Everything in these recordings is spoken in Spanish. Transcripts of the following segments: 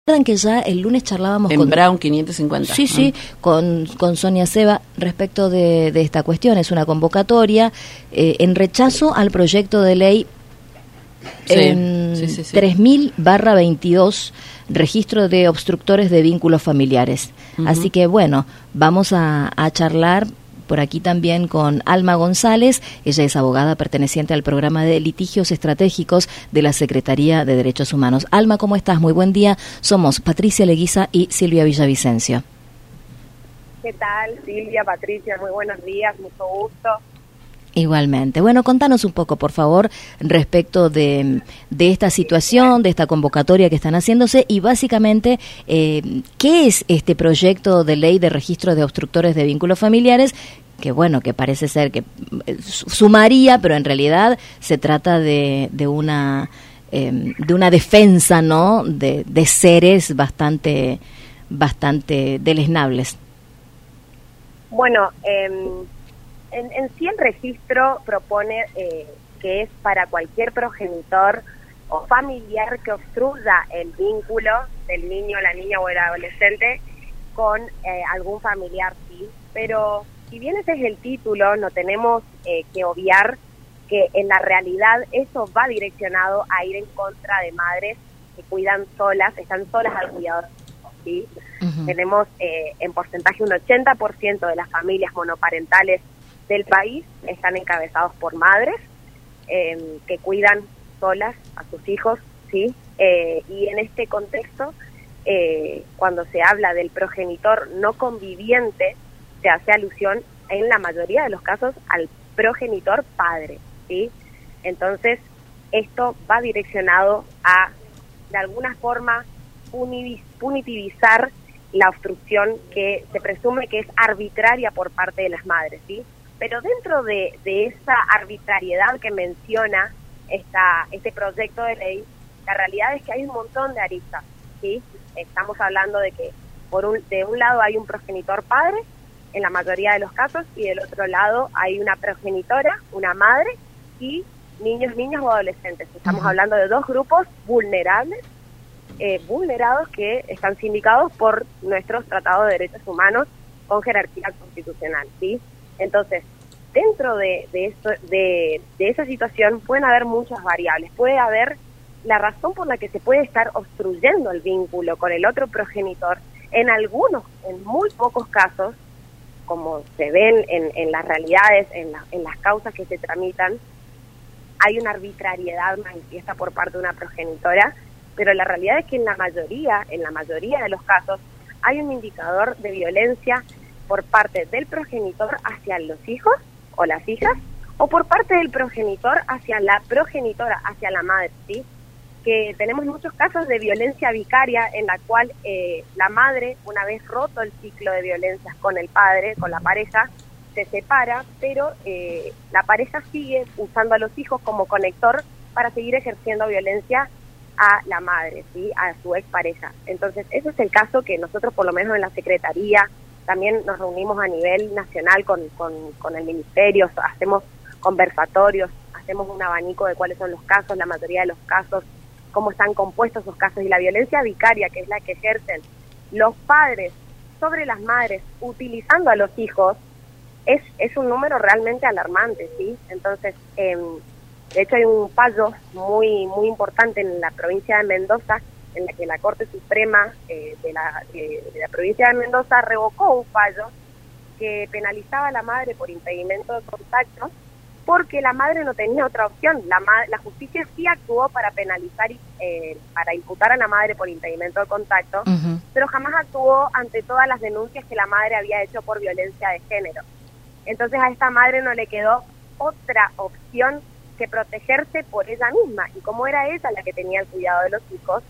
Recuerdan que ya el lunes charlábamos con Brown 550. Sí, con Sonia Seba respecto de esta cuestión. Es una convocatoria en rechazo al proyecto de ley 3000/22, registro de obstructores de vínculos familiares. Así que bueno, vamos a charlar por aquí también con Alma González. Ella es abogada perteneciente al programa de litigios estratégicos de la Secretaría de Derechos Humanos. Alma, ¿cómo estás? Muy buen día. Somos Patricia Leguiza y Silvia Villavicencio. ¿Qué tal, Silvia, Patricia? Muy buenos días, mucho gusto. Igualmente. Bueno, contanos un poco, por favor, respecto de esta situación, de esta convocatoria que están haciéndose y básicamente, ¿qué es este proyecto de ley de registro de obstructores de vínculos familiares? Que bueno, que parece ser que sumaría, pero en realidad se trata de una defensa, ¿no? De seres bastante deleznables. Bueno, en sí el registro propone que es para cualquier progenitor o familiar que obstruya el vínculo del niño, la niña o el adolescente con algún familiar, sí. Pero si bien ese es el título, no tenemos que obviar que en la realidad eso va direccionado a ir en contra de madres que cuidan solas, están solas al cuidado, ¿sí? Tenemos en porcentaje un 80% de las familias monoparentales del país están encabezados por madres que cuidan solas a sus hijos, ¿sí? Y en este contexto, cuando se habla del progenitor no conviviente, se hace alusión en la mayoría de los casos al progenitor padre, ¿sí? Entonces, esto va direccionado a, de alguna forma, punitivizar la obstrucción que se presume que es arbitraria por parte de las madres, ¿sí? Pero dentro de esa arbitrariedad que menciona este proyecto de ley, la realidad es que hay un montón de aristas, ¿sí? Estamos hablando de que de un lado hay un progenitor padre, en la mayoría de los casos, y del otro lado hay una progenitora, una madre, y niños, niñas o adolescentes. Estamos hablando de dos grupos vulnerables, vulnerados que están sindicados por nuestros tratados de derechos humanos con jerarquía constitucional, ¿sí? Entonces, dentro de esa situación pueden haber muchas variables. Puede haber la razón por la que se puede estar obstruyendo el vínculo con el otro progenitor. En muy pocos casos, como se ven en las realidades, en las causas que se tramitan, hay una arbitrariedad manifiesta por parte de una progenitora, pero la realidad es que en la mayoría de los casos hay un indicador de violencia por parte del progenitor hacia los hijos o las hijas, o por parte del progenitor hacia la progenitora, hacia la madre, ¿sí? Que tenemos muchos casos de violencia vicaria en la cual la madre, una vez roto el ciclo de violencias con el padre, con la pareja, se separa, pero la pareja sigue usando a los hijos como conector para seguir ejerciendo violencia a la madre, ¿sí? A su expareja. Entonces, ese es el caso que nosotros, por lo menos en la Secretaría, también nos reunimos a nivel nacional con el Ministerio, hacemos conversatorios, hacemos un abanico de cuáles son los casos, la mayoría de los casos, cómo están compuestos esos casos, y la violencia vicaria, que es la que ejercen los padres sobre las madres utilizando a los hijos, es un número realmente alarmante, ¿sí? Entonces, de hecho hay un fallo muy importante en la provincia de Mendoza, en la que la Corte Suprema de la provincia de Mendoza revocó un fallo que penalizaba a la madre por impedimento de contacto, porque la madre no tenía otra opción. La justicia sí actuó para penalizar, para imputar a la madre por impedimento de contacto, pero jamás actuó ante todas las denuncias que la madre había hecho por violencia de género. Entonces a esta madre no le quedó otra opción que protegerse por ella misma, y como era ella la que tenía el cuidado de los hijos,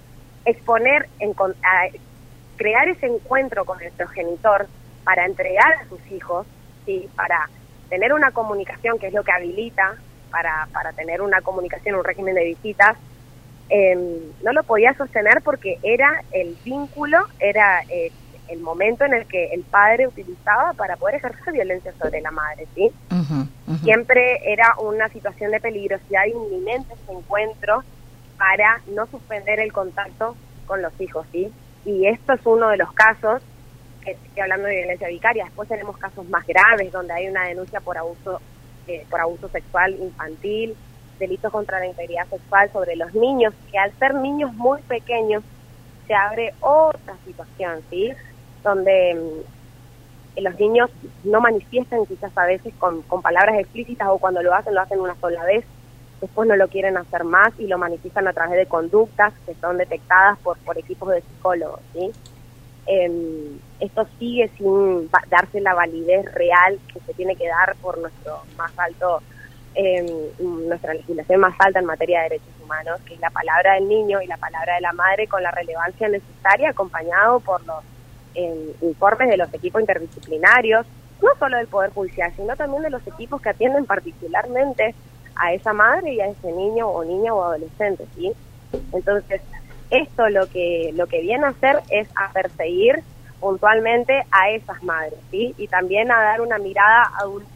crear ese encuentro con el progenitor para entregar a sus hijos, ¿sí? Para tener una comunicación, que es lo que habilita para tener una comunicación, un régimen de visitas, no lo podía sostener porque era el vínculo, era el momento en el que el padre utilizaba para poder ejercer violencia sobre la madre, ¿sí? Siempre era una situación de peligrosidad inminente ese encuentro para no suspender el contacto con los hijos, ¿sí? Y esto es uno de los casos, que estoy hablando de violencia vicaria. Después tenemos casos más graves donde hay una denuncia por abuso sexual infantil, delitos contra la integridad sexual sobre los niños, que al ser niños muy pequeños se abre otra situación, ¿sí? Donde los niños no manifiestan quizás a veces con palabras explícitas, o cuando lo hacen una sola vez, después no lo quieren hacer más y lo manifiestan a través de conductas que son detectadas por equipos de psicólogos, ¿sí? Esto sigue sin darse la validez real que se tiene que dar por nuestro más alto, nuestra legislación más alta en materia de derechos humanos, que es la palabra del niño y la palabra de la madre, con la relevancia necesaria, acompañado por los informes de los equipos interdisciplinarios, no solo del Poder Judicial, sino también de los equipos que atienden particularmente a esa madre y a ese niño o niña o adolescente, ¿sí? Entonces, esto lo que viene a hacer es a perseguir puntualmente a esas madres, ¿sí? Y también a dar una mirada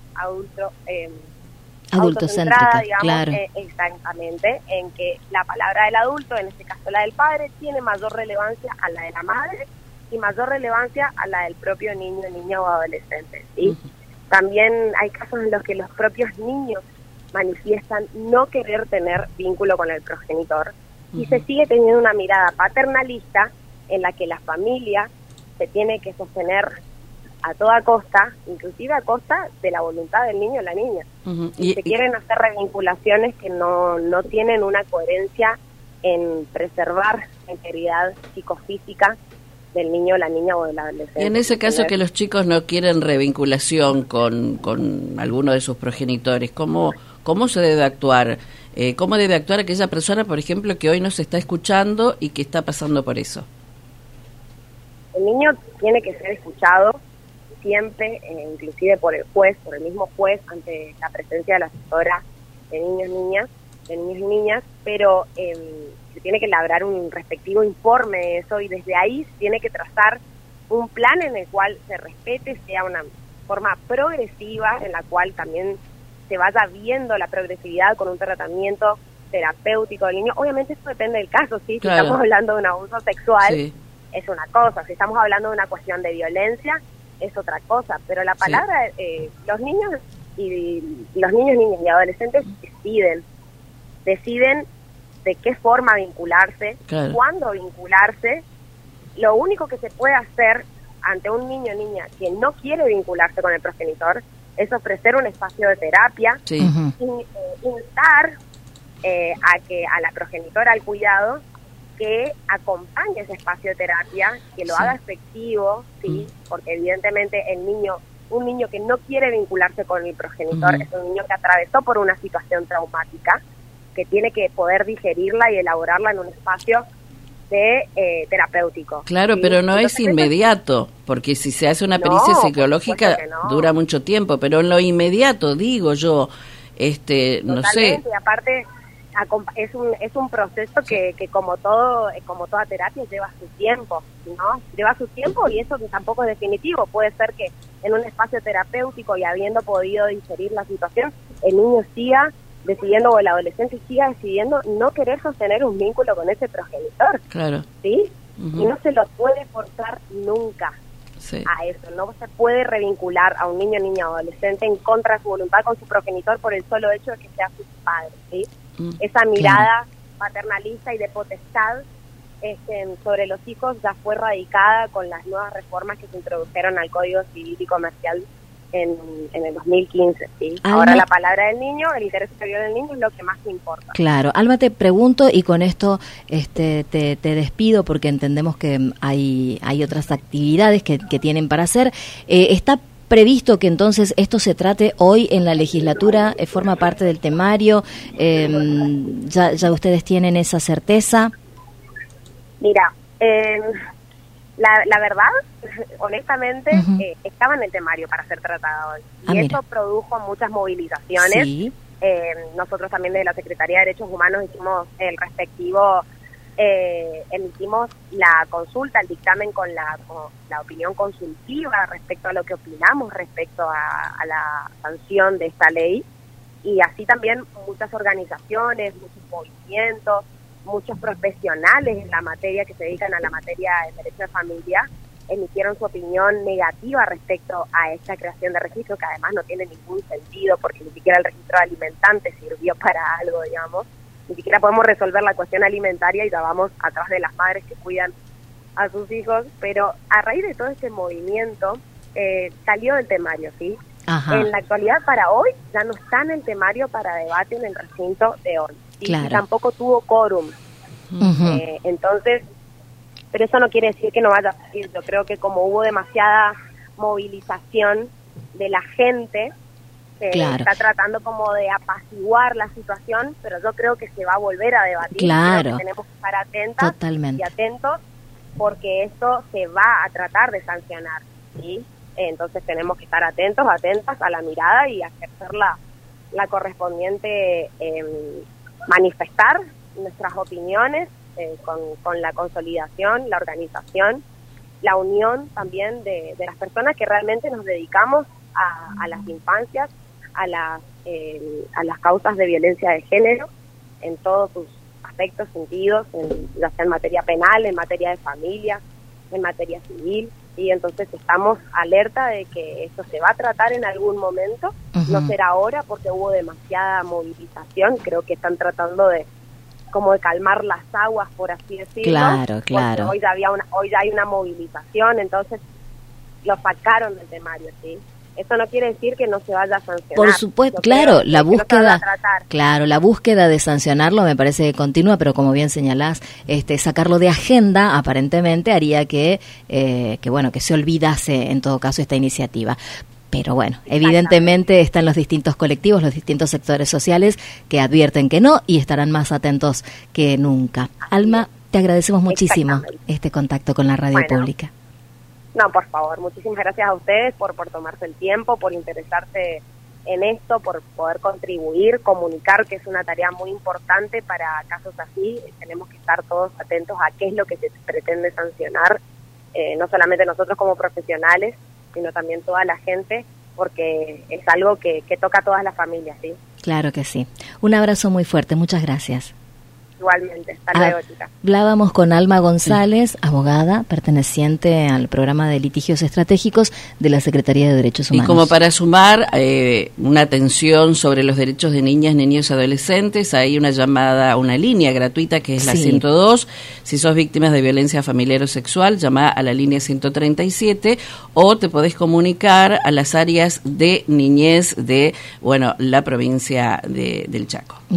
adultocéntrica, digamos, claro. Exactamente, en que la palabra del adulto, en este caso la del padre, tiene mayor relevancia a la de la madre y mayor relevancia a la del propio niño, niña o adolescente, ¿sí? Uh-huh. También hay casos en los que los propios niños manifiestan no querer tener vínculo con el progenitor, y se sigue teniendo una mirada paternalista en la que la familia se tiene que sostener a toda costa, inclusive a costa de la voluntad del niño o la niña. Uh-huh. Y se quieren hacer revinculaciones que no tienen una coherencia en preservar la integridad psicofísica del niño, la niña o del adolescente. En ese caso que los chicos no quieren revinculación con alguno de sus progenitores, ¿cómo se debe actuar? ¿Cómo debe actuar aquella persona, por ejemplo, que hoy nos está escuchando y que está pasando por eso? El niño tiene que ser escuchado siempre, inclusive por el juez, por el mismo juez, ante la presencia de la asesora de niños y niñas, pero se tiene que elaborar un respectivo informe de eso, y desde ahí se tiene que trazar un plan en el cual se respete, sea una forma progresiva, en la cual también se vaya viendo la progresividad con un tratamiento terapéutico del niño. Obviamente esto depende del caso, ¿sí? Claro. Si estamos hablando de un abuso sexual, sí, es una cosa. Si estamos hablando de una cuestión de violencia, es otra cosa. Pero la palabra, sí, los niños, niñas y adolescentes deciden de qué forma vincularse, claro, cuándo vincularse. Lo único que se puede hacer ante un niño o niña que no quiere vincularse con el progenitor es ofrecer un espacio de terapia, sí, instar a la progenitora, al cuidado, que acompañe ese espacio de terapia, que lo haga efectivo, sí, porque evidentemente un niño que no quiere vincularse con el progenitor es un niño que atravesó por una situación traumática, que tiene que poder digerirla y elaborarla en un espacio terapéutico. Claro, ¿sí? Pero no es inmediato, porque si se hace una pericia psicológica dura mucho tiempo, pero en lo inmediato, digo yo, no sé. Y aparte es un proceso que como toda terapia lleva su tiempo, ¿no? Lleva su tiempo, y eso tampoco es definitivo. Puede ser que en un espacio terapéutico y habiendo podido digerir la situación, el niño siga decidiendo, o el adolescente siga decidiendo no querer sostener un vínculo con ese progenitor. Claro. ¿Sí? Y no se lo puede forzar nunca, sí, a eso. No se puede revincular a un niño, niña o adolescente en contra de su voluntad con su progenitor por el solo hecho de que sea su padre, ¿sí? Esa mirada, claro, paternalista y de potestad sobre los hijos ya fue radicada con las nuevas reformas que se introdujeron al Código Civil y Comercial en el 2015, ¿sí? Alma, ahora la palabra del niño, el interés superior del niño es lo que más importa. Claro. Alma, te pregunto, y con esto te despido, porque entendemos que hay otras actividades que tienen para hacer. ¿Está previsto que entonces esto se trate hoy en la legislatura? ¿Forma parte del temario? ¿Ya ustedes tienen esa certeza? Mira, la verdad, honestamente, estaba en el temario para ser tratado hoy. Y eso produjo muchas movilizaciones. Sí. Nosotros también de la Secretaría de Derechos Humanos hicimos el respectivo, emitimos la consulta, el dictamen con la opinión consultiva respecto a lo que opinamos respecto a la sanción de esta ley. Y así también muchas organizaciones, muchos movimientos, muchos profesionales en la materia que se dedican a la materia del derecho de familia emitieron su opinión negativa respecto a esta creación de registro, que además no tiene ningún sentido, porque ni siquiera el registro alimentante sirvió para algo, digamos. Ni siquiera podemos resolver la cuestión alimentaria y la vamos atrás de las madres que cuidan a sus hijos. Pero a raíz de todo este movimiento salió del temario, ¿sí? Ajá. En la actualidad, para hoy, ya no está en el temario para debate en el recinto de hoy. ¿Sí? Claro. Y tampoco tuvo quórum. Entonces, pero eso no quiere decir que no vaya a salir. Yo creo que como hubo demasiada movilización de la gente, claro, está tratando como de apaciguar la situación, pero yo creo que se va a volver a debatir. Claro. Creo que tenemos que estar atentas Totalmente. y atentos, porque esto se va a tratar de sancionar, ¿sí? Entonces tenemos que estar atentas a la mirada y ejercer la correspondiente manifestar nuestras opiniones con la consolidación, la organización, la unión también de las personas que realmente nos dedicamos a las infancias, a las causas de violencia de género en todos sus aspectos, sentidos, ya sea en materia penal, en materia de familia, en materia civil. Y entonces estamos alerta de que esto se va a tratar en algún momento, no será ahora porque hubo demasiada movilización. Creo que están tratando de calmar las aguas, por así decirlo. Claro. Hoy ya hay una movilización, entonces lo sacaron del temario, ¿sí? Eso no quiere decir que no se vaya a sancionar. Por supuesto, claro, la búsqueda, la búsqueda de sancionarlo me parece continua, pero como bien señalás, sacarlo de agenda aparentemente haría que se olvidase en todo caso esta iniciativa. Pero bueno, evidentemente están los distintos colectivos, los distintos sectores sociales que advierten que no y estarán más atentos que nunca. Alma, te agradecemos muchísimo este contacto con la radio pública. No, por favor, muchísimas gracias a ustedes por tomarse el tiempo, por interesarse en esto, por poder contribuir, comunicar, que es una tarea muy importante para casos así. Tenemos que estar todos atentos a qué es lo que se pretende sancionar, no solamente nosotros como profesionales, sino también toda la gente, porque es algo que toca a todas las familias, ¿sí? Claro que sí. Un abrazo muy fuerte, muchas gracias. Igualmente, hasta luego, chicas. Hablábamos con Alma González, abogada, perteneciente al programa de litigios estratégicos de la Secretaría de Derechos Humanos. Y como para sumar una atención sobre los derechos de niñas, niños y adolescentes, hay una llamada, una línea gratuita que es la 102. Si sos víctimas de violencia familiar o sexual, llama a la línea 137 o te podés comunicar a las áreas de niñez de la provincia del Chaco.